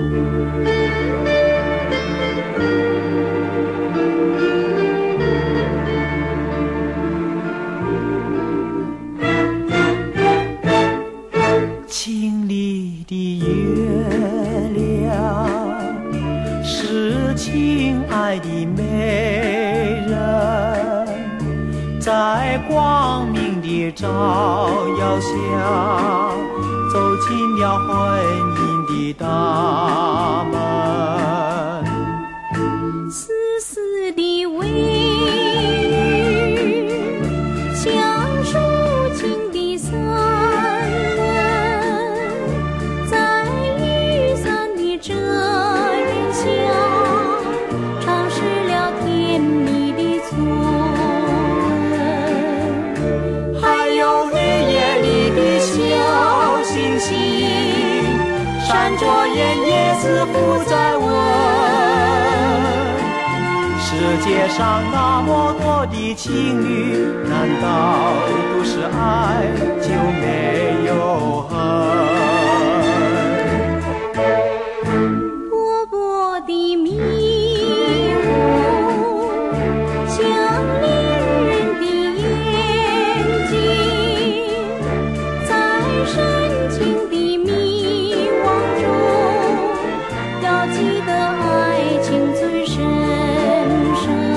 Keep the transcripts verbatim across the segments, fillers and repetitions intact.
清丽的月亮是亲爱的美人，在光明的照耀下走进了婚姻的大门。 丝丝的微雨像抒情的散文，在雨伞的遮掩下尝试了甜蜜的初吻。 还有黑夜里的小星星闪着炎，夜似乎在问，世界上那么多的情侣，难道都是爱就没有恨？ 薄薄的迷雾像恋人的眼睛，在深情的迷惘中要记得爱情最深深。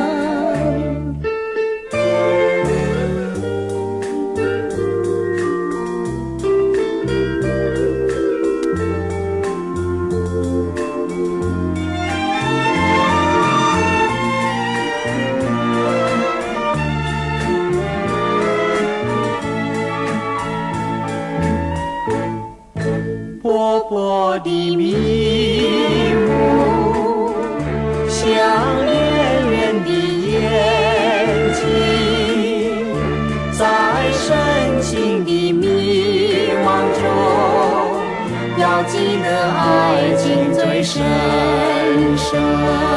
薄薄的迷雾像恋人的眼睛，在深情的迷惘中要记得爱情最深深。